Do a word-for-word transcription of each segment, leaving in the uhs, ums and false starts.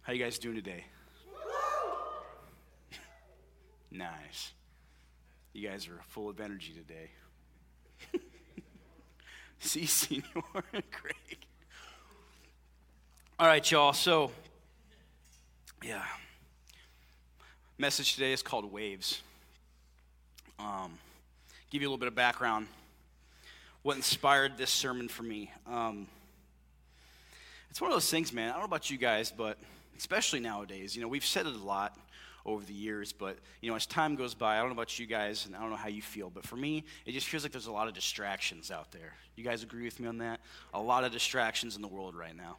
How you guys doing today? Nice. You guys are full of energy today. See, Senor Craig. All right, y'all. So, yeah. Message today is called Waves. Um, give you a little bit of background. What inspired this sermon for me? Um, it's one of those things, man. I don't know about you guys, but especially nowadays, you know, we've said it a lot over the years, but, you know, as time goes by, I don't know about you guys, and I don't know how you feel, but for me, it just feels like there's a lot of distractions out there. You guys agree with me on that? A lot of distractions in the world right now.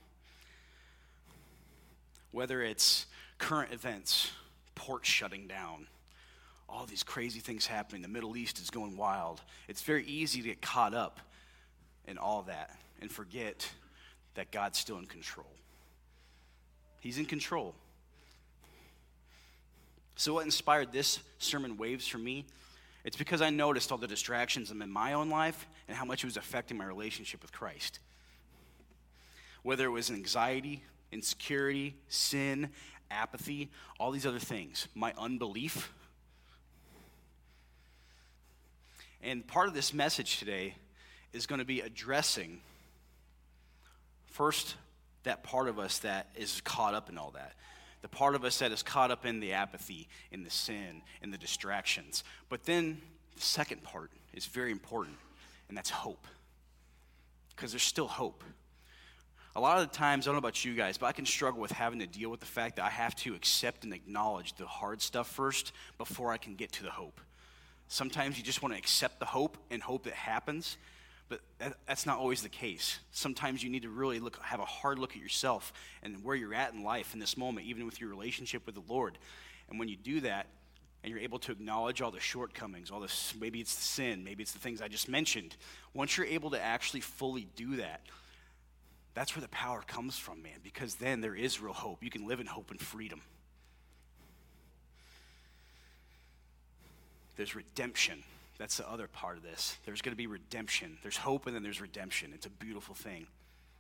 Whether it's current events, ports shutting down, all these crazy things happening, the Middle East is going wild. It's very easy to get caught up in all that and forget that God's still in control. He's in control. So what inspired this sermon, Waves, for me? It's because I noticed all the distractions in my own life and how much it was affecting my relationship with Christ. Whether it was anxiety, insecurity, sin, apathy, all these other things, my unbelief. And part of this message today is going to be addressing, first, that part of us that is caught up in all that. The part of us that is caught up in the apathy, in the sin, in the distractions. But then the second part is very important, and that's hope. Because there's still hope. A lot of the times, I don't know about you guys, but I can struggle with having to deal with the fact that I have to accept and acknowledge the hard stuff first before I can get to the hope. Sometimes you just want to accept the hope and hope it happens. But that, that's not always the case. Sometimes you need to really look, have a hard look at yourself and where you're at in life in this moment, even with your relationship with the Lord. And when you do that, and you're able to acknowledge all the shortcomings, all this, maybe it's the sin, maybe it's the things I just mentioned. Once you're able to actually fully do that, that's where the power comes from, man, because then there is real hope. You can live in hope and freedom. There's redemption. That's the other part of this. There's going to be redemption. There's hope and then there's redemption. It's a beautiful thing.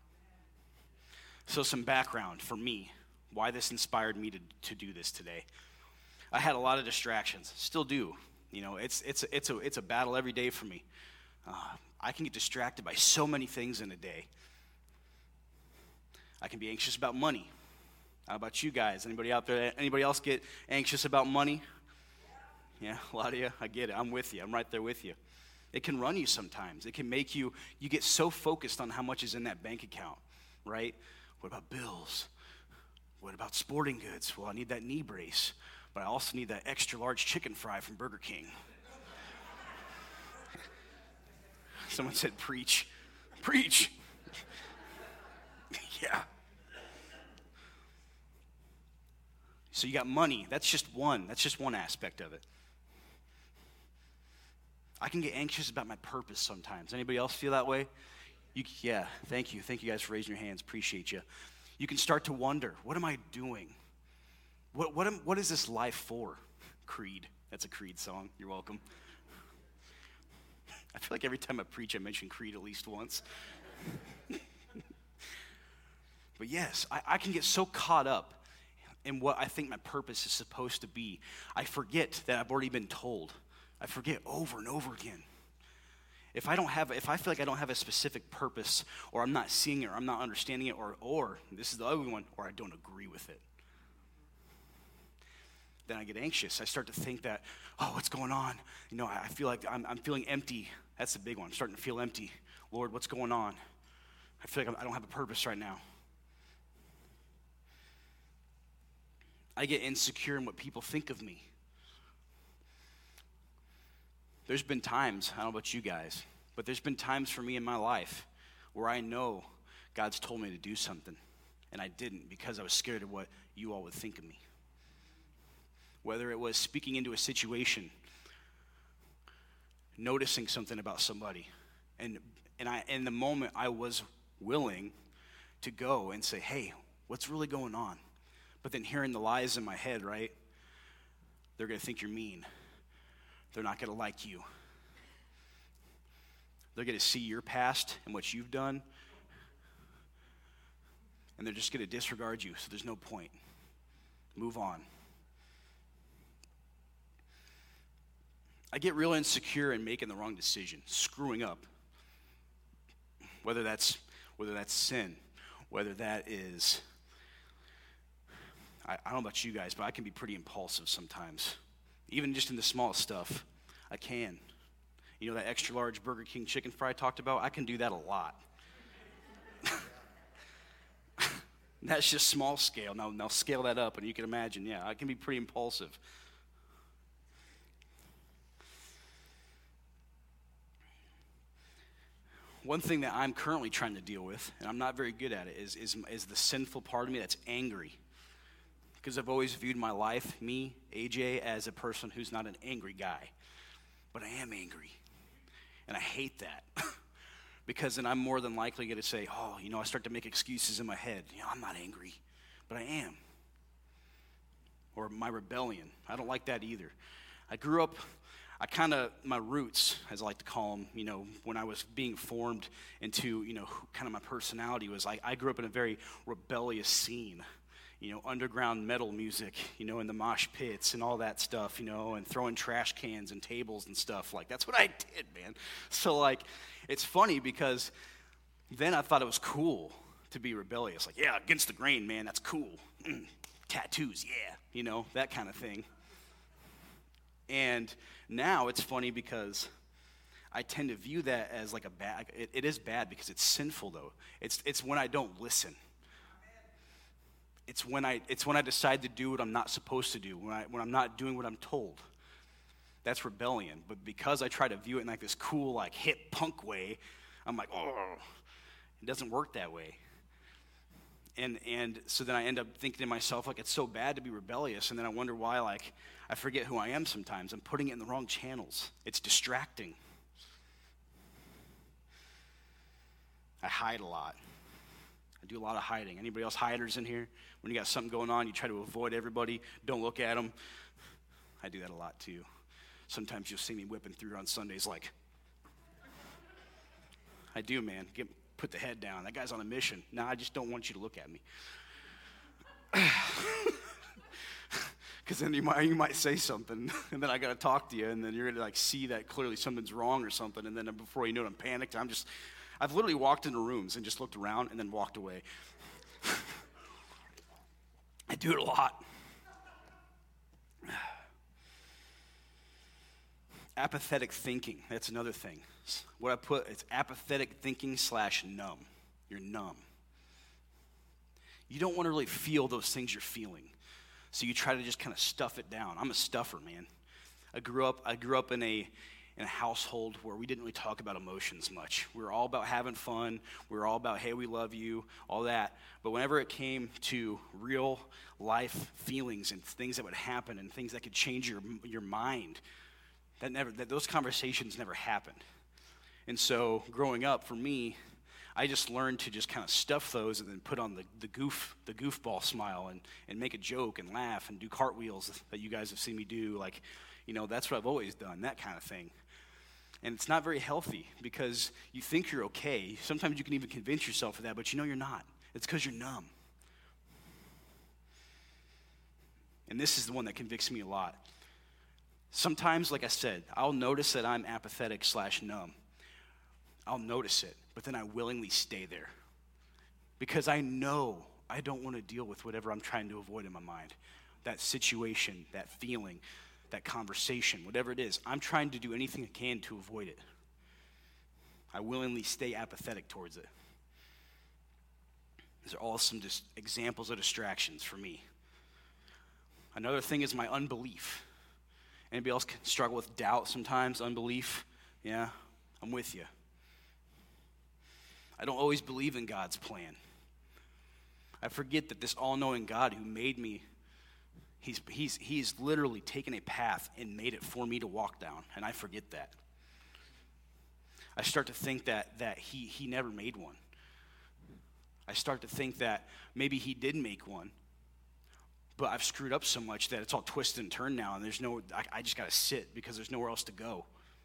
So some background for me, why this inspired me to, to do this today. I had a lot of distractions, still do. You know, it's it's it's a it's a battle every day for me. Uh, I can get distracted by so many things in a day. I can be anxious about money. How about you guys? Anybody out there? Anybody else get anxious about money? Yeah, a lot of you, I get it. I'm with you. I'm right there with you. It can run you sometimes. It can make you, you get so focused on how much is in that bank account, right? What about bills? What about sporting goods? Well, I need that knee brace, but I also need that extra large chicken fry from Burger King. Someone said, preach. Preach. Yeah. So you got money. That's just one. That's just one aspect of it. I can get anxious about my purpose sometimes. Anybody else feel that way? You, yeah, thank you. Thank you guys for raising your hands. Appreciate you. You can start to wonder, what am I doing? What what am, what is this life for? Creed. That's a Creed song. You're welcome. I feel like every time I preach, I mention Creed at least once. But yes, I, I can get so caught up in what I think my purpose is supposed to be. I forget that I've already been told. I forget over and over again. If I don't have, if I feel like I don't have a specific purpose, or I'm not seeing it, or I'm not understanding it, or, or this is the ugly one, or I don't agree with it, then I get anxious. I start to think that, oh, what's going on? You know, I feel like I'm, I'm feeling empty. That's the big one. I'm starting to feel empty. Lord, what's going on? I feel like I don't have a purpose right now. I get insecure in what people think of me. There's been times, I don't know about you guys, but there's been times for me in my life where I know God's told me to do something, and I didn't because I was scared of what you all would think of me. Whether it was speaking into a situation, noticing something about somebody, and and I in the moment I was willing to go and say, hey, what's really going on? But then hearing the lies in my head, right? They're going to think you're mean. They're not going to like you. They're going to see your past and what you've done, and they're just going to disregard you, so there's no point. Move on. I get real insecure in making the wrong decision, screwing up. Whether that's whether that's sin, whether that is, I, I don't know about you guys, but I can be pretty impulsive sometimes. Even just in the smallest stuff, I can. You know that extra large Burger King chicken fry I talked about? I can do that a lot. That's just small scale. Now, now scale that up, and you can imagine, yeah, I can be pretty impulsive. One thing that I'm currently trying to deal with, and I'm not very good at it, is, is, is the sinful part of me that's angry. Because I've always viewed my life, me, A J, as a person who's not an angry guy. But I am angry. And I hate that. Because then I'm more than likely going to say, oh, you know, I start to make excuses in my head. You know, I'm not angry, but I am. Or my rebellion. I don't like that either. I grew up, I kind of, my roots, as I like to call them, you know, when I was being formed into, you know, kind of my personality was, I, I grew up in a very rebellious scene. You know, underground metal music, you know, in the mosh pits and all that stuff, you know, and throwing trash cans and tables and stuff. Like, that's what I did, man. So, like, it's funny because then I thought it was cool to be rebellious. Like, yeah, against the grain, man, that's cool. Mm, tattoos, yeah, you know, that kind of thing. And now it's funny because I tend to view that as like a bad, it, it is bad because it's sinful, though. It's it's when I don't listen. It's when I it's when I decide to do what I'm not supposed to do, when I when I'm not doing what I'm told. That's rebellion. But because I try to view it in like this cool, like hip punk way, I'm like, oh, it doesn't work that way. And and so then I end up thinking to myself, like, it's so bad to be rebellious, and then I wonder why, like, I forget who I am sometimes. I'm putting it in the wrong channels. It's distracting. I hide a lot. I do a lot of hiding. Anybody else hiders in here? When you got something going on, you try to avoid everybody. Don't look at them. I do that a lot too. Sometimes you'll see me whipping through on Sundays like, I do, man. Get, put the head down. That guy's on a mission. No, I just don't want you to look at me. Because then you might, you might say something, and then I got to talk to you, and then you're going to like see that clearly something's wrong or something, and then before you know it, I'm panicked. I'm just... I've literally walked into rooms and just looked around and then walked away. I do it a lot. Apathetic thinking, that's another thing. What I put, it's apathetic thinking slash numb. You're numb. You don't want to really feel those things you're feeling. So you try to just kind of stuff it down. I'm a stuffer, man. I grew up, I grew up in a in a household where we didn't really talk about emotions much. We were all about having fun. We were all about, hey, we love you, all that. But whenever it came to real life feelings and things that would happen and things that could change your your mind, that never that those conversations never happened. And so growing up, for me, I just learned to just kind of stuff those and then put on the, the goof, the goofball smile and, and make a joke and laugh and do cartwheels that you guys have seen me do. Like, you know, that's what I've always done, that kind of thing. And it's not very healthy because you think you're okay. Sometimes you can even convince yourself of that, but you know you're not. It's because you're numb. And this is the one that convicts me a lot. Sometimes, like I said, I'll notice that I'm apathetic slash numb. I'll notice it, but then I willingly stay there. Because I know I don't want to deal with whatever I'm trying to avoid in my mind. That situation, that feeling, that conversation, whatever it is, I'm trying to do anything I can to avoid it. I willingly stay apathetic towards it. These are all some just examples of distractions for me. Another thing is my unbelief. Anybody else can struggle with doubt sometimes, unbelief? Yeah, I'm with you. I don't always believe in God's plan. I forget that this all-knowing God who made me, He's, he's, he's literally taken a path and made it for me to walk down, and I forget that. I start to think that that he, he never made one. I start to think that maybe he did make one, but I've screwed up so much that it's all twisted and turned now, and there's no, I, I just got to sit because there's nowhere else to go.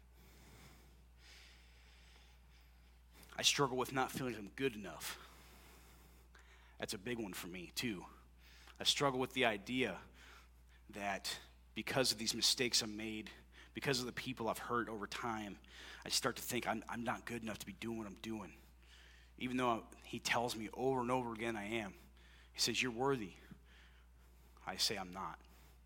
I struggle with not feeling I'm good enough. That's a big one for me, too. I struggle with the idea that because of these mistakes I made, because of the people I've hurt over time, I start to think I'm, I'm not good enough to be doing what I'm doing. Even though he tells me over and over again I am. He says, you're worthy. I say I'm not.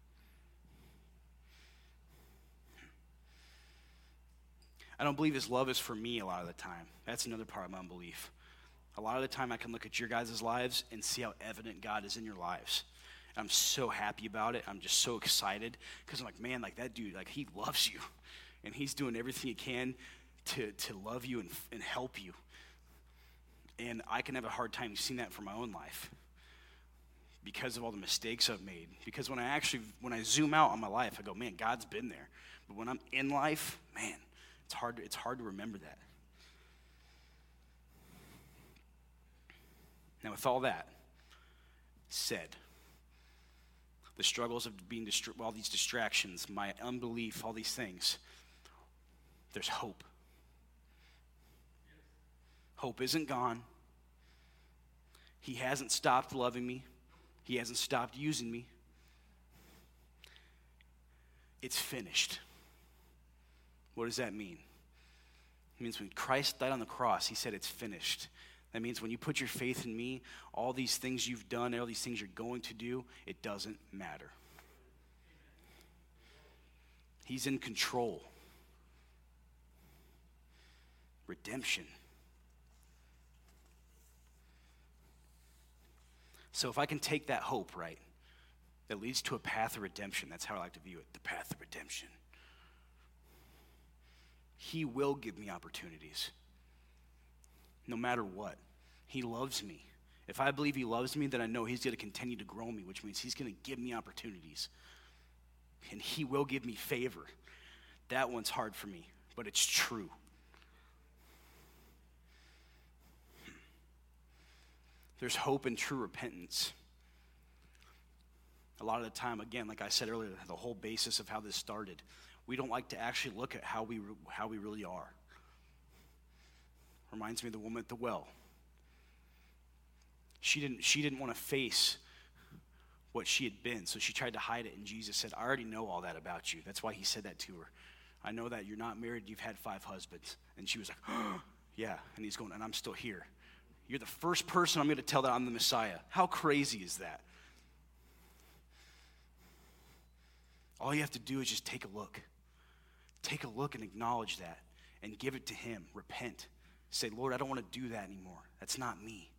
I don't believe his love is for me a lot of the time. That's another part of my unbelief. A lot of the time I can look at your guys' lives and see how evident God is in your lives. And I'm so happy about it. I'm just so excited because I'm like, man, like that dude, like he loves you. And he's doing everything he can to, to love you and, and help you. And I can have a hard time seeing that for my own life because of all the mistakes I've made. Because when I actually, when I zoom out on my life, I go, man, God's been there. But when I'm in life, man, it's hard to, it's hard to remember that. Now, with all that said, the struggles of being distra- all these distractions, my unbelief, all these things, there's hope. Hope isn't gone. He hasn't stopped loving me. He hasn't stopped using me. It's finished. What does that mean? It means when Christ died on the cross, he said it's finished. That means when you put your faith in me, all these things you've done, all these things you're going to do, it doesn't matter. He's in control. Redemption. So if I can take that hope, right, that leads to a path of redemption, that's how I like to view it, the path of redemption. He will give me opportunities. No matter what. He loves me. If I believe he loves me, then I know he's going to continue to grow me, which means he's going to give me opportunities. And he will give me favor. That one's hard for me, but it's true. There's hope in true repentance. A lot of the time, again, like I said earlier, the whole basis of how this started, we don't like to actually look at how we how we really are. Reminds me of the woman at the well. She didn't, she didn't want to face what she had been, so she tried to hide it, and Jesus said, I already know all that about you. That's why he said that to her. I know that you're not married, you've had five husbands. And she was like, oh, yeah, and he's going, and I'm still here. You're the first person I'm going to tell that I'm the Messiah. How crazy is that? All you have to do is just take a look. Take a look and acknowledge that and give it to him. Repent. Say, Lord, I don't want to do that anymore. That's not me.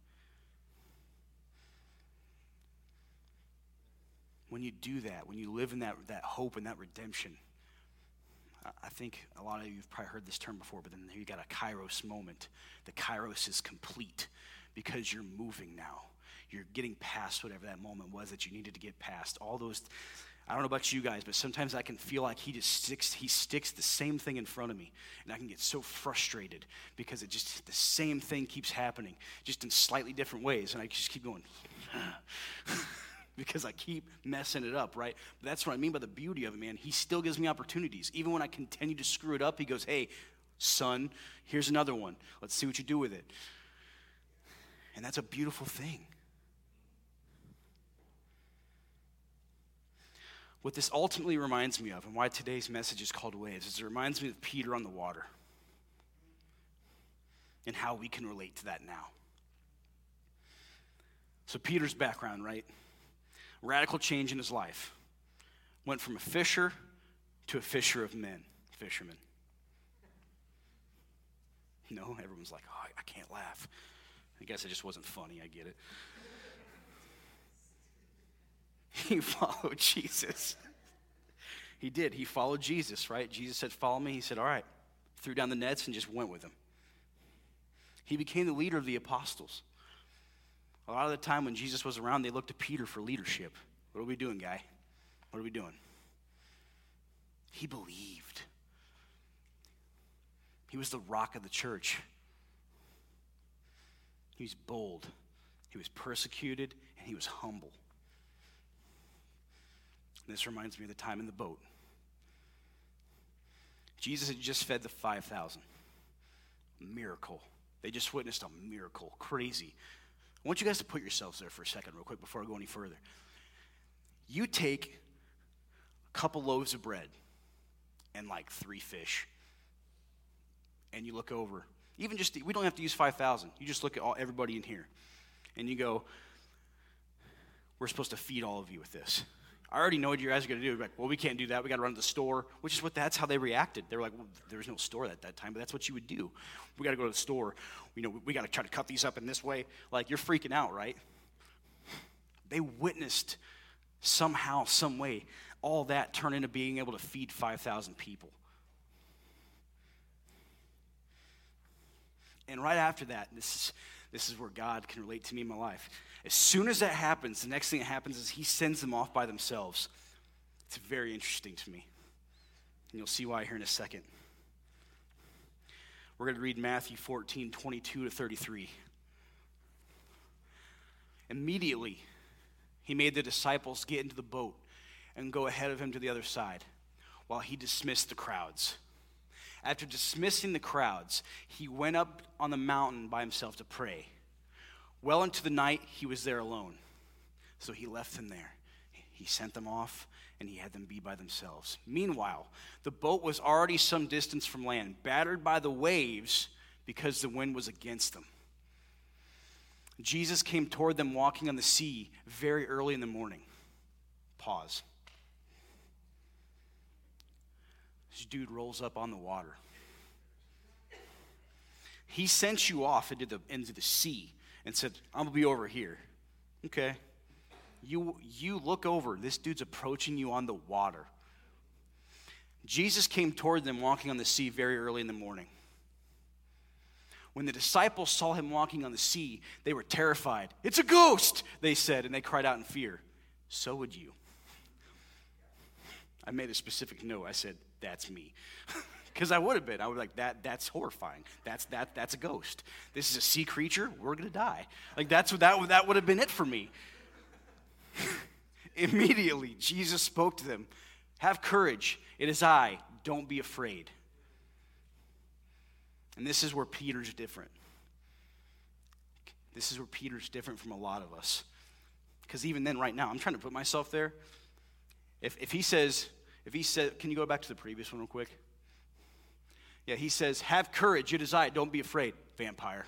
When you do that, when you live in that, that hope and that redemption, I think a lot of you have probably heard this term before, but then you got a kairos moment. The kairos is complete because you're moving now. You're getting past whatever that moment was that you needed to get past. All those, I don't know about you guys, but sometimes I can feel like he just sticks, he sticks the same thing in front of me. And I can get so frustrated because it just, the same thing keeps happening, just in slightly different ways. And I just keep going, because I keep messing it up, right? But that's what I mean by the beauty of it, man. He still gives me opportunities. Even when I continue to screw it up, he goes, hey, son, here's another one. Let's see what you do with it. And that's a beautiful thing. What this ultimately reminds me of, and why today's message is called Waves, is it reminds me of Peter on the water and how we can relate to that now. So Peter's background, right? Radical change in his life. Went from a fisher to a fisher of men, fisherman. No, everyone's like, oh, I can't laugh. I guess it just wasn't funny, I get it. He followed Jesus. He did. He followed Jesus, right? Jesus said, follow me. He said, all right. Threw down the nets and just went with him. He became the leader of the apostles. A lot of the time when Jesus was around, they looked to Peter for leadership. What are we doing, guy? What are we doing? He believed. He was the rock of the church. He was bold. He was persecuted, and he was humble. And this reminds me of the time in the boat. Jesus had just fed the five thousand. Miracle. They just witnessed a miracle. Crazy. I want you guys to put yourselves there for a second real quick before I go any further. You take a couple loaves of bread and like three fish, and you look over. Even just, we don't have to use five thousand. You just look at all, everybody in here, and you go, we're supposed to feed all of you with this. I already know what you guys are going to do. Like, well, we can't do that. We got to run to the store, which is what, that's how they reacted. They were like, well, there was no store at that time, but that's what you would do. We got to go to the store. You know, we got to try to cut these up in this way. Like, you're freaking out, right? They witnessed somehow, some way, all that turn into being able to feed five thousand people. And right after that, this is this is where God can relate to me in my life. As soon as that happens, the next thing that happens is he sends them off by themselves. It's very interesting to me. And you'll see why here in a second. We're going to read Matthew fourteen, twenty-two to thirty-three. Immediately, he made the disciples get into the boat and go ahead of him to the other side while he dismissed the crowds. After dismissing the crowds, he went up on the mountain by himself to pray. Well into the night, he was there alone. So he left them there. He sent them off, and he had them be by themselves. Meanwhile, the boat was already some distance from land, battered by the waves because the wind was against them. Jesus came toward them walking on the sea very early in the morning. Pause. This dude rolls up on the water. He sent you off into the, into the sea and said, I'm going to be over here. Okay. You, you look over. This dude's approaching you on the water. Jesus came toward them walking on the sea very early in the morning. When the disciples saw him walking on the sea, they were terrified. It's a ghost, they said, and they cried out in fear. So would you. I made a specific note. I said, that's me. Because I would have been. I would be like, that, that's horrifying. That's that that's a ghost. This is a sea creature. We're going to die. Like, that's what that, that would have been it for me. Immediately, Jesus spoke to them. Have courage. It is I. Don't be afraid. And this is where Peter's different. This is where Peter's different from a lot of us. Because even then, right now, I'm trying to put myself there. If if he says, if he said, can you go back to the previous one real quick? Yeah, he says, have courage, it is I, don't be afraid. Vampire.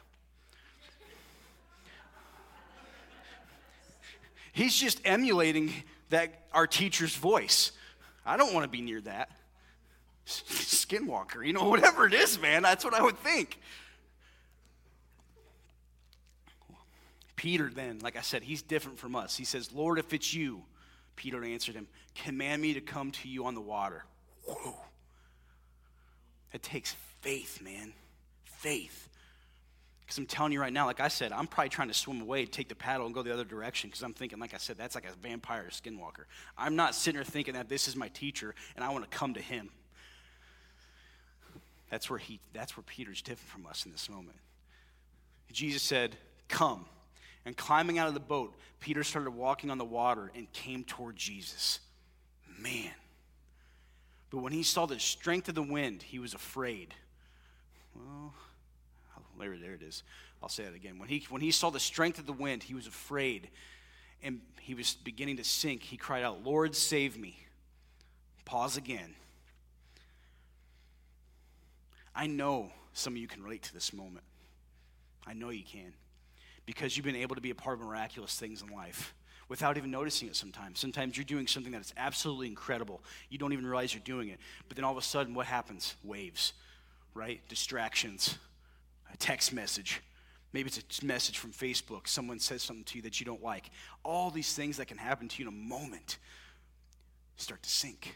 He's just emulating that our teacher's voice. I don't want to be near that. Skinwalker, you know, whatever it is, man, that's what I would think. Peter then, like I said, he's different from us. He says, Lord, if it's you, Peter answered him, command me to come to you on the water. Whoa. It takes faith, man. Faith. Because I'm telling you right now, like I said, I'm probably trying to swim away, take the paddle, and go the other direction. Because I'm thinking, like I said, that's like a vampire or skinwalker. I'm not sitting there thinking that this is my teacher, and I want to come to him. That's where he. That's where Peter's different from us in this moment. Jesus said, come. And climbing out of the boat, Peter started walking on the water and came toward Jesus. Man. But when he saw the strength of the wind, he was afraid. Well, there, there it is. I'll say it again. When he, when he saw the strength of the wind, he was afraid. And he was beginning to sink. He cried out, Lord, save me. Pause again. I know some of you can relate to this moment. I know you can. Because you've been able to be a part of miraculous things in life without even noticing it sometimes. Sometimes you're doing something that is absolutely incredible. You don't even realize you're doing it. But then all of a sudden, what happens? Waves, right? Distractions, a text message. Maybe it's a message from Facebook. Someone says something to you that you don't like. All these things that can happen to you in a moment start to sink.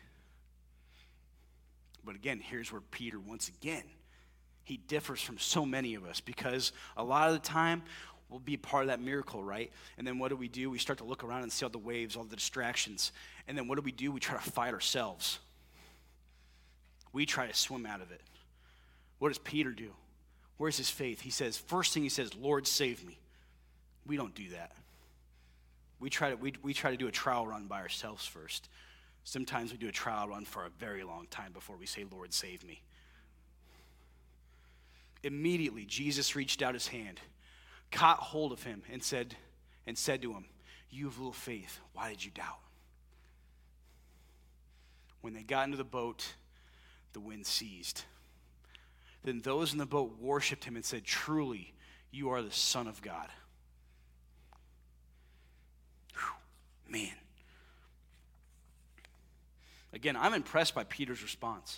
But again, here's where Peter, once again, he differs from so many of us because a lot of the time, we'll be part of that miracle, right? And then what do we do? We start to look around and see all the waves, all the distractions. And then what do we do? We try to fight ourselves. We try to swim out of it. What does Peter do? Where's his faith? He says, first thing he says, Lord, save me. We don't do that. We try to, we, we try to do a trial run by ourselves first. Sometimes we do a trial run for a very long time before we say, Lord, save me. Immediately, Jesus reached out his hand, caught hold of him, and said, and said to him, you have little faith. Why did you doubt? When they got into the boat, the wind ceased. Then those in the boat worshiped him and said, "Truly, you are the Son of God." Whew, man. Again, I'm impressed by Peter's response.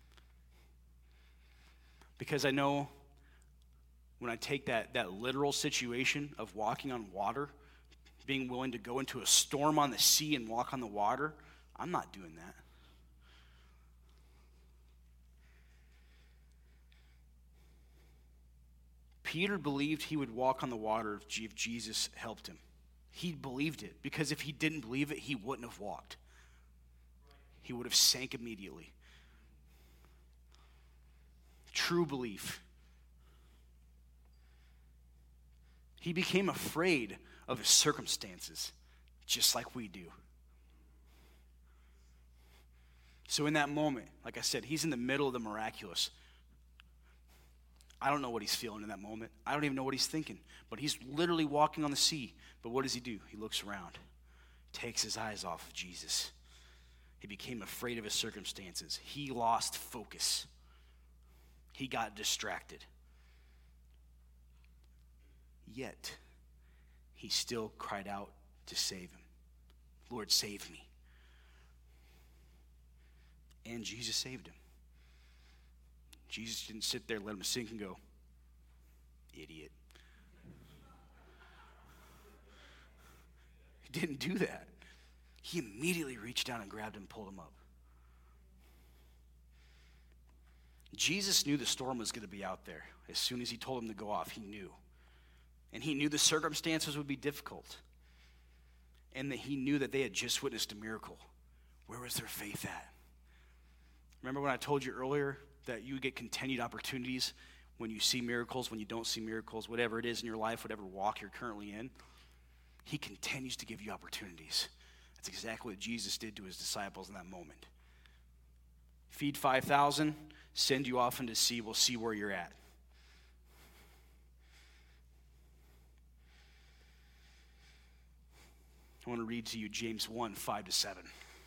Because I know when I take that, that literal situation of walking on water, being willing to go into a storm on the sea and walk on the water, I'm not doing that. Peter believed he would walk on the water if Jesus helped him. He believed it, because if he didn't believe it, he wouldn't have walked. He would have sank immediately. True belief. He became afraid of his circumstances, just like we do. So in that moment, like I said, he's in the middle of the miraculous. I don't know what he's feeling in that moment. I don't even know what he's thinking. But he's literally walking on the sea. But what does he do? He looks around, takes his eyes off of Jesus. He became afraid of his circumstances. He lost focus. He got distracted. Yet, he still cried out to save him. "Lord, save me." And Jesus saved him. Jesus didn't sit there, let him sink and go, "Idiot." He didn't do that. He immediately reached down and grabbed him and pulled him up. Jesus knew the storm was going to be out there. As soon as he told him to go off, he knew. And he knew the circumstances would be difficult. And that he knew that they had just witnessed a miracle. Where was their faith at? Remember when I told you earlier that you get continued opportunities when you see miracles, when you don't see miracles, whatever it is in your life, whatever walk you're currently in? He continues to give you opportunities. That's exactly what Jesus did to his disciples in that moment. Feed five thousand, send you off into sea, we'll see where you're at. I want to read to you James one, five to seven.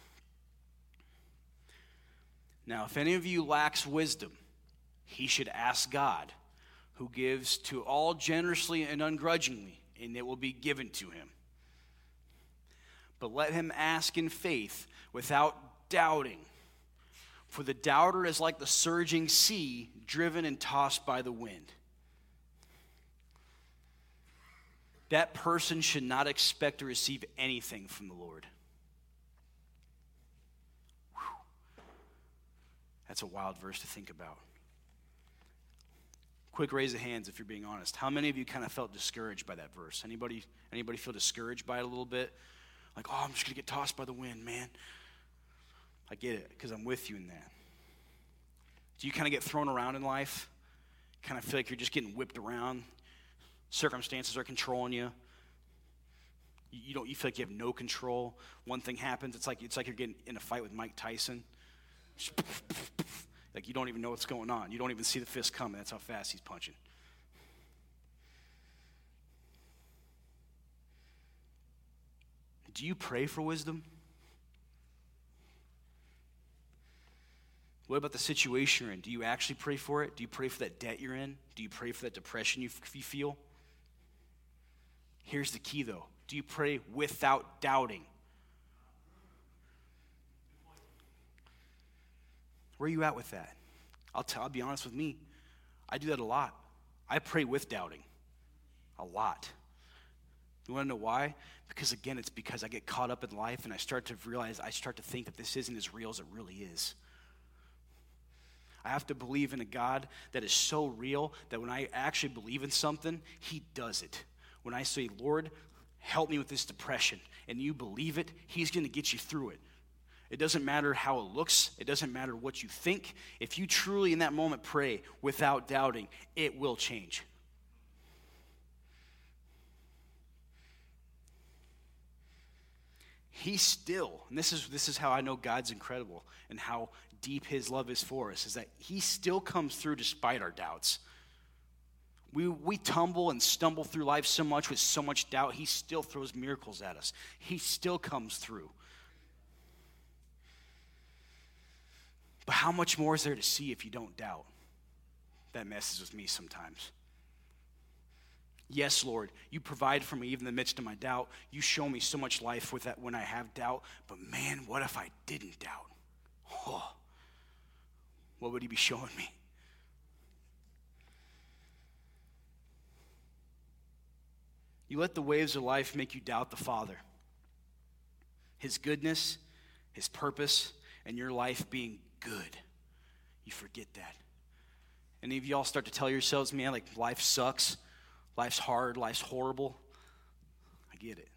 "Now, if any of you lacks wisdom, he should ask God, who gives to all generously and ungrudgingly, and it will be given to him. But let him ask in faith without doubting. For the doubter is like the surging sea, driven and tossed by the wind. That person should not expect to receive anything from the Lord." Whew. That's a wild verse to think about. Quick raise of hands if you're being honest. How many of you kind of felt discouraged by that verse? Anybody, anybody feel discouraged by it a little bit? Like, "Oh, I'm just going to get tossed by the wind, man." I get it, because I'm with you in that. Do you kind of get thrown around in life? Kind of feel like you're just getting whipped around? Circumstances are controlling you. You don't. You feel like you have no control. One thing happens, it's like it's like you're getting in a fight with Mike Tyson. Like you don't even know what's going on. You don't even see the fist coming. That's how fast he's punching. Do you pray for wisdom? What about the situation you're in? Do you actually pray for it? Do you pray for that debt you're in? Do you pray for that depression you, you feel? Here's the key, though. Do you pray without doubting? Where are you at with that? I'll, tell, I'll be honest with me. I do that a lot. I pray with doubting. A lot. You want to know why? Because, again, it's because I get caught up in life and I start to realize, I start to think that this isn't as real as it really is. I have to believe in a God that is so real that when I actually believe in something, he does it. When I say, "Lord, help me with this depression," and you believe it, he's going to get you through it. It doesn't matter how it looks. It doesn't matter what you think. If you truly in that moment pray without doubting, it will change. He still, and this is this is how I know God's incredible and how deep his love is for us, is that he still comes through despite our doubts. We we tumble and stumble through life so much with so much doubt, he still throws miracles at us. He still comes through. But how much more is there to see if you don't doubt? That messes with me sometimes. Yes, Lord, you provide for me even in the midst of my doubt. You show me so much life with that when I have doubt. But man, what if I didn't doubt? Oh, what would he be showing me? You let the waves of life make you doubt the Father. His goodness, his purpose, and your life being good. You forget that. Any of y'all start to tell yourselves, man, like life sucks, life's hard, life's horrible. I get it.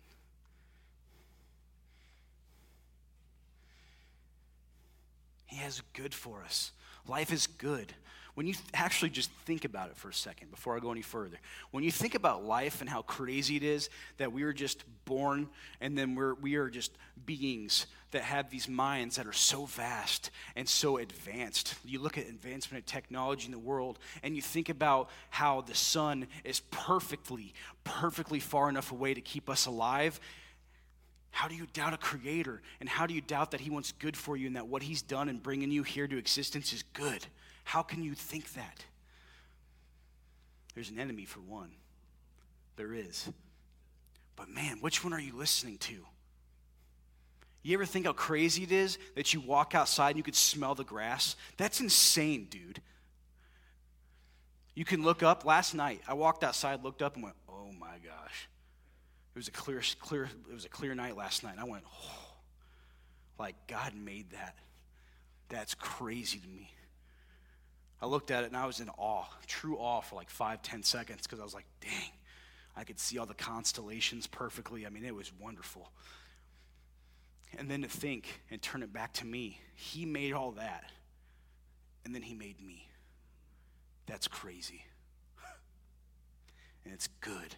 He has good for us. Life is good. When you th- actually just think about it for a second before I go any further. When you think about life and how crazy it is that we were just born and then we're, we are just beings that have these minds that are so vast and so advanced. You look at advancement of technology in the world and you think about how the sun is perfectly, perfectly far enough away to keep us alive. How do you doubt a creator? And how do you doubt that he wants good for you and that what he's done in bringing you here to existence is good? How can you think that? There's an enemy for one. There is. But man, which one are you listening to? You ever think how crazy it is that you walk outside and you could smell the grass? That's insane, dude. You can look up. Last night, I walked outside, looked up, and went, oh my gosh. It was a clear, clear, it was a clear night last night. I went, oh, like God made that. That's crazy to me. I looked at it and I was in awe, true awe for like five, ten seconds because I was like, dang, I could see all the constellations perfectly. I mean, it was wonderful. And then to think and turn it back to me, he made all that, and then he made me. That's crazy. And it's good.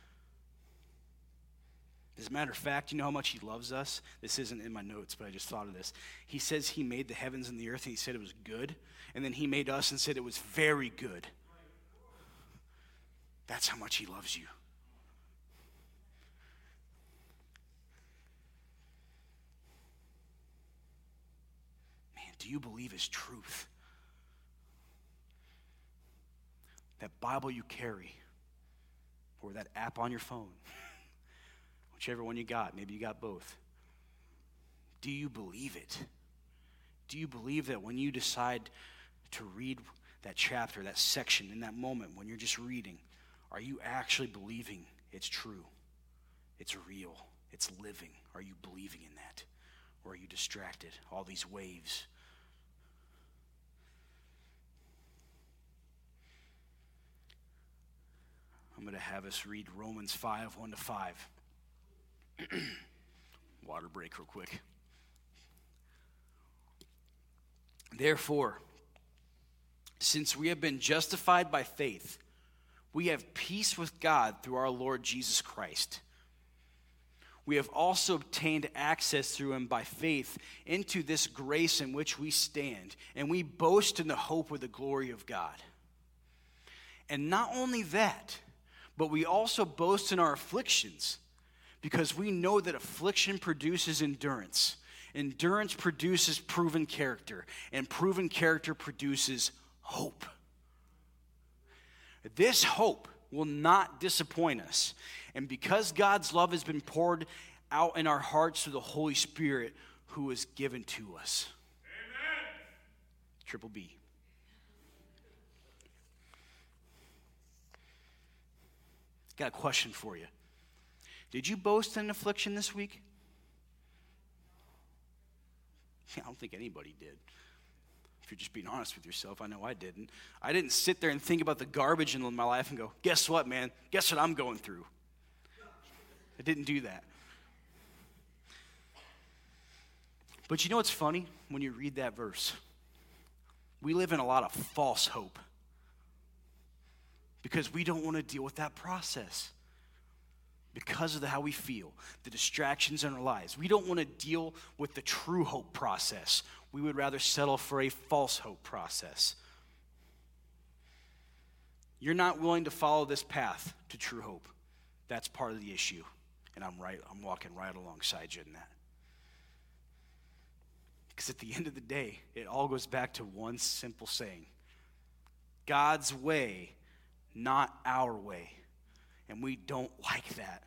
As a matter of fact, you know how much he loves us? This isn't in my notes, but I just thought of this. He says he made the heavens and the earth, and he said it was good. And then he made us and said it was very good. That's how much he loves you. Man, do you believe his truth? That Bible you carry, or that app on your phone, whichever one you got, maybe you got both. Do you believe it? Do you believe that when you decide to read that chapter, that section, in that moment when you're just reading, are you actually believing it's true? It's real. It's living. Are you believing in that? Or are you distracted? All these waves. I'm going to have us read Romans five, one to five. Water break real quick. Therefore, since we have been justified by faith, we have peace with God through our Lord Jesus Christ. We have also obtained access through him by faith into this grace in which we stand, and we boast in the hope of the glory of God. And not only that, but we also boast in our afflictions, because we know that affliction produces endurance. Endurance produces proven character, and proven character produces hope. This hope will not disappoint us. And because God's love has been poured out in our hearts through the Holy Spirit who is given to us. Amen. Triple B. Got a question for you. Did you boast in affliction this week? I don't think anybody did. If you're just being honest with yourself, I know I didn't. I didn't sit there and think about the garbage in my life and go, guess what, man? Guess what I'm going through? I didn't do that. But you know what's funny? When you read that verse, we live in a lot of false hope because we don't want to deal with that process because of the, how we feel, the distractions in our lives. We don't want to deal with the true hope process. We would rather settle for a false hope process. You're not willing to follow this path to true hope. That's part of the issue. And I'm right, I'm walking right alongside you in that. Because at the end of the day, it all goes back to one simple saying: God's way, not our way. And we don't like that.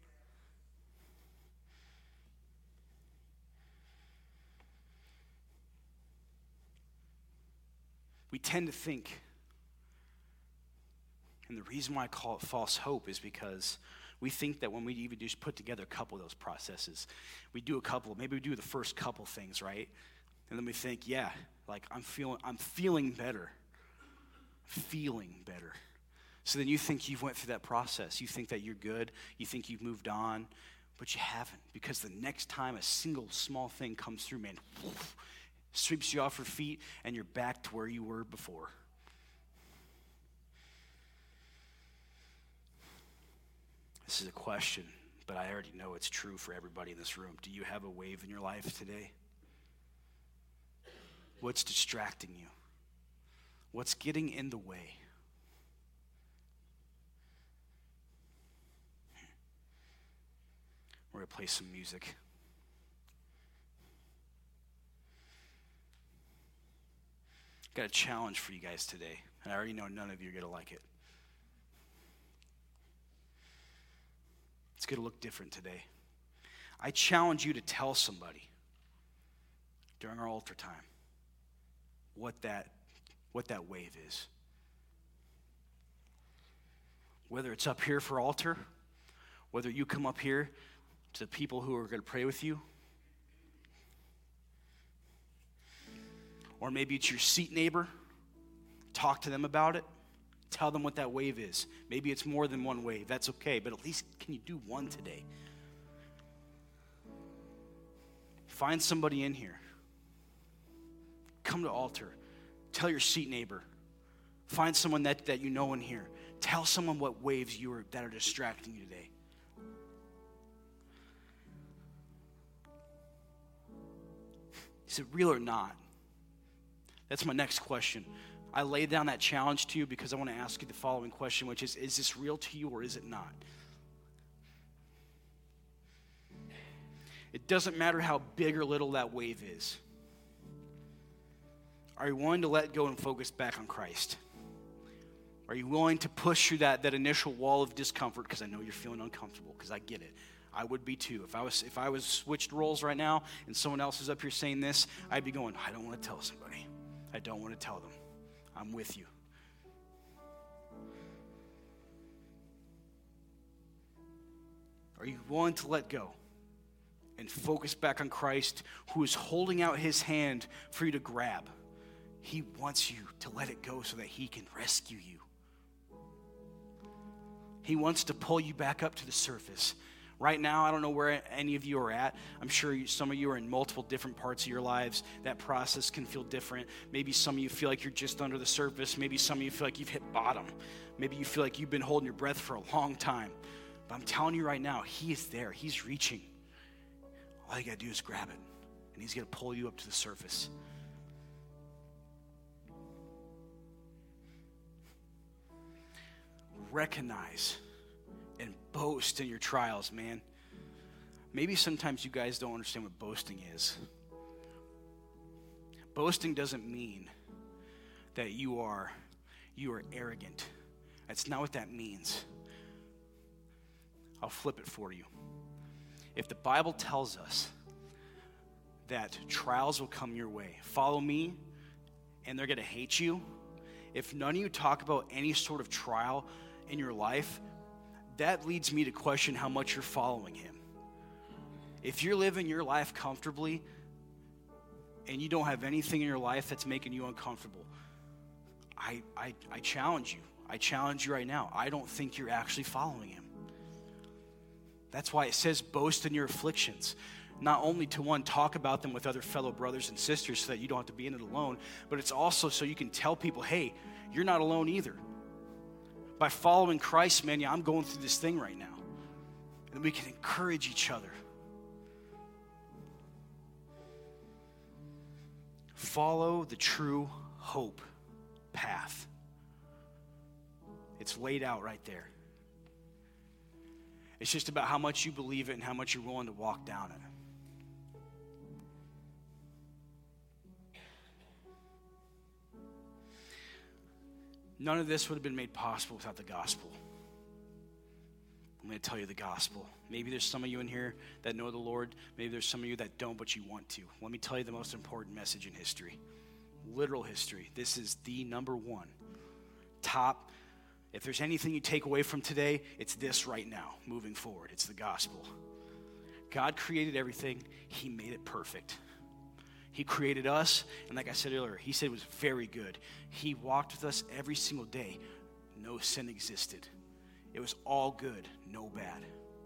We tend to think, and the reason why I call it false hope is because we think that when we even just put together a couple of those processes, we do a couple, maybe we do the first couple things, right? And then we think, yeah, like I'm feeling, I'm feeling better. Feeling better. So then you think you've went through that process. You think that you're good. You think you've moved on, but you haven't, because the next time a single small thing comes through, man, woof, sweeps you off your feet, and you're back to where you were before. This is a question, but I already know it's true for everybody in this room. Do you have a wave in your life today? What's distracting you? What's getting in the way? We're going to play some music. Got a challenge for you guys today, and I already know none of you are going to like it. It's going to look different today. I challenge you to tell somebody during our altar time what that, what that wave is. Whether it's up here for altar, whether you come up here to the people who are going to pray with you, or maybe it's your seat neighbor. Talk to them about it. Tell them what that wave is. Maybe it's more than one wave. That's okay, but at least can you do one today? Find somebody in here. Come to altar. Tell your seat neighbor. Find someone that, that you know in here. Tell someone what waves you are that are distracting you today. Is it real or not? That's my next question. I laid down that challenge to you because I want to ask you the following question, which is, is this real to you or is it not? It doesn't matter how big or little that wave is. Are you willing to let go and focus back on Christ? Are you willing to push through that, that initial wall of discomfort? Because I know you're feeling uncomfortable, because I get it. I would be too. If I was if I was switched roles right now and someone else is up here saying this, I'd be going, I don't want to tell somebody. I don't want to tell them. I'm with you. Are you willing to let go and focus back on Christ, who is holding out his hand for you to grab? He wants you to let it go so that he can rescue you. He wants to pull you back up to the surface. Right now, I don't know where any of you are at. I'm sure you, some of you are in multiple different parts of your lives. That process can feel different. Maybe some of you feel like you're just under the surface. Maybe some of you feel like you've hit bottom. Maybe you feel like you've been holding your breath for a long time. But I'm telling you right now, he is there. He's reaching. All you got to do is grab it, and he's going to pull you up to the surface. Recognize and boast in your trials, man. Maybe sometimes you guys don't understand what boasting is. Boasting doesn't mean that you are you are arrogant. That's not what that means. I'll flip it for you. If the Bible tells us that trials will come your way, follow me, and they're going to hate you, if none of you talk about any sort of trial in your life, that leads me to question how much you're following him. If you're living your life comfortably and you don't have anything in your life that's making you uncomfortable, I, I, I challenge you. I challenge you right now. I don't think you're actually following him. That's why it says boast in your afflictions. Not only to, one, talk about them with other fellow brothers and sisters so that you don't have to be in it alone, but it's also so you can tell people, hey, you're not alone either. By following Christ, man, yeah, I'm going through this thing right now. And we can encourage each other. Follow the true hope path. It's laid out right there. It's just about how much you believe it and how much you're willing to walk down it. None of this would have been made possible without the gospel. I'm going to tell you the gospel. Maybe there's some of you in here that know the Lord. Maybe there's some of you that don't, but you want to. Let me tell you the most important message in history. Literal history. This is the number one. Top. If there's anything you take away from today, it's this right now, moving forward. It's the gospel. God created everything. He made it perfect. He created us, and like I said earlier, he said it was very good. He walked with us every single day. No sin existed. It was all good, no bad.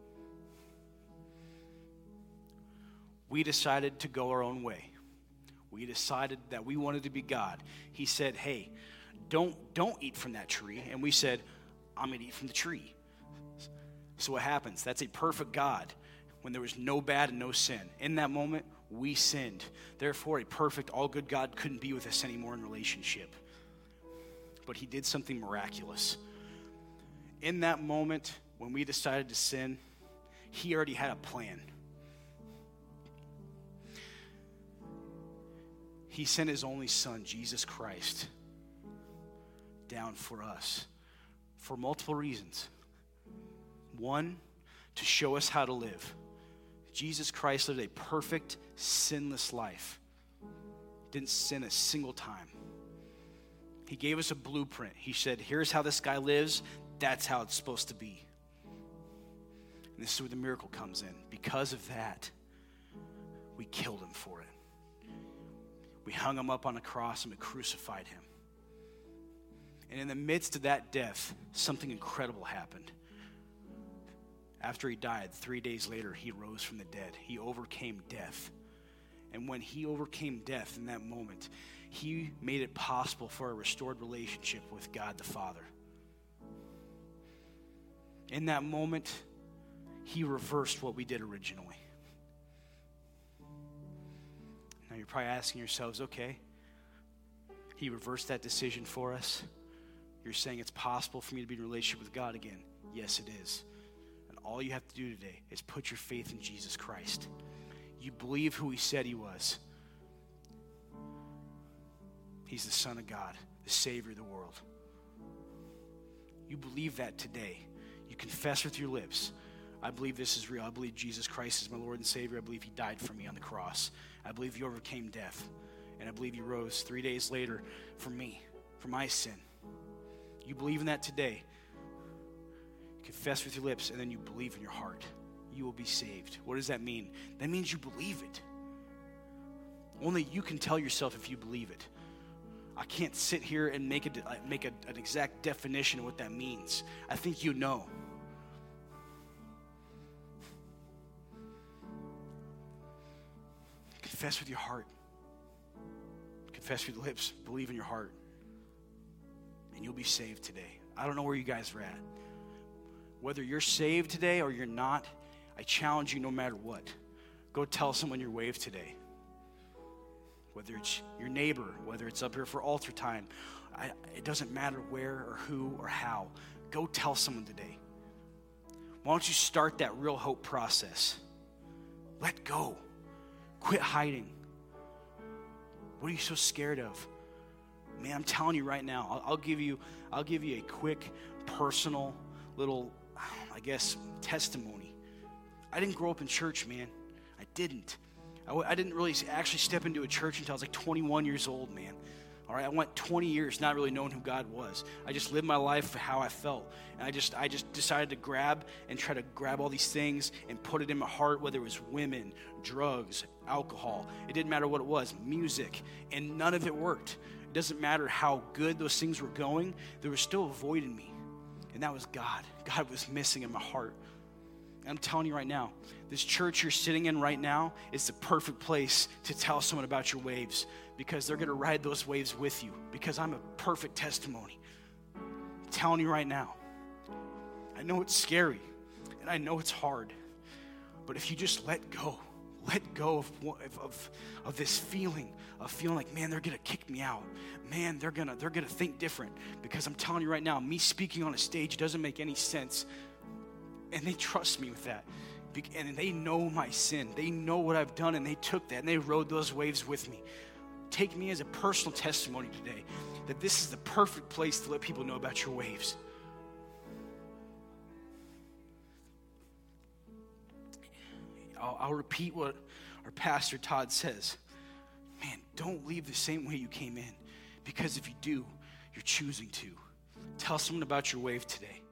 We decided to go our own way. We decided that we wanted to be God. He said, hey, don't, don't eat from that tree. And we said, I'm going to eat from the tree. So what happens? That's a perfect God when there was no bad and no sin. In that moment, we sinned. Therefore, a perfect, all good God couldn't be with us anymore in relationship. But he did something miraculous. In that moment, when we decided to sin, he already had a plan. He sent his only son, Jesus Christ, down for us for multiple reasons. One, to show us how to live. Jesus Christ lived a perfect, sinless life. Didn't sin a single time. He gave us a blueprint. He said, here's how this guy lives. That's how it's supposed to be. And this is where the miracle comes in. Because of that, we killed him for it. We hung him up on a cross and we crucified him. And in the midst of that death, something incredible happened. After he died, three days later, he rose from the dead. He overcame death. And when he overcame death in that moment, he made it possible for a restored relationship with God the Father. In that moment, he reversed what we did originally. Now you're probably asking yourselves, okay, he reversed that decision for us. You're saying it's possible for me to be in a relationship with God again. Yes, it is. And all you have to do today is put your faith in Jesus Christ. You believe who he said he was. He's the Son of God, the Savior of the world. You believe that today. You confess with your lips, I believe this is real. I believe Jesus Christ is my Lord and Savior. I believe he died for me on the cross. I believe he overcame death. And I believe he rose three days later for me, for my sin. You believe in that today. Confess with your lips, and then you believe in your heart. You will be saved. What does that mean? That means you believe it. Only you can tell yourself if you believe it. I can't sit here and make, a, make a, an exact definition of what that means. I think you know. Confess with your heart. Confess with your lips. Believe in your heart. And you'll be saved today. I don't know where you guys are at. Whether you're saved today or you're not, I challenge you no matter what. Go tell someone you're waved today. Whether it's your neighbor, whether it's up here for altar time, I, it doesn't matter where or who or how. Go tell someone today. Why don't you start that real hope process? Let go. Quit hiding. What are you so scared of? Man, I'm telling you right now, I'll, I'll give you, I'll give you a quick, personal, little, I guess, testimony. I didn't grow up in church, man. I didn't. I, I didn't really actually step into a church until I was like twenty-one years old, man. All right, I went twenty years not really knowing who God was. I just lived my life for how I felt. And I just I just decided to grab and try to grab all these things and put it in my heart, whether it was women, drugs, alcohol. It didn't matter what it was, music, and none of it worked. It doesn't matter how good those things were going, there was still a void in me. And that was God. God was missing in my heart. And I'm telling you right now, this church you're sitting in right now is the perfect place to tell someone about your waves, because they're going to ride those waves with you, because I'm a perfect testimony. I'm telling you right now, I know it's scary and I know it's hard, but if you just let go, let go of, of, of this feeling of feeling like, man, they're going to kick me out. Man, they're going to they're going to think different, because I'm telling you right now, me speaking on a stage doesn't make any sense. And they trust me with that. And they know my sin. They know what I've done, and they took that and they rode those waves with me. Take me as a personal testimony today. that this is the perfect place to let people know about your waves. I'll, I'll repeat what our pastor Todd says. Man, don't leave the same way you came in, because if you do, you're choosing to. Tell someone about your wave today.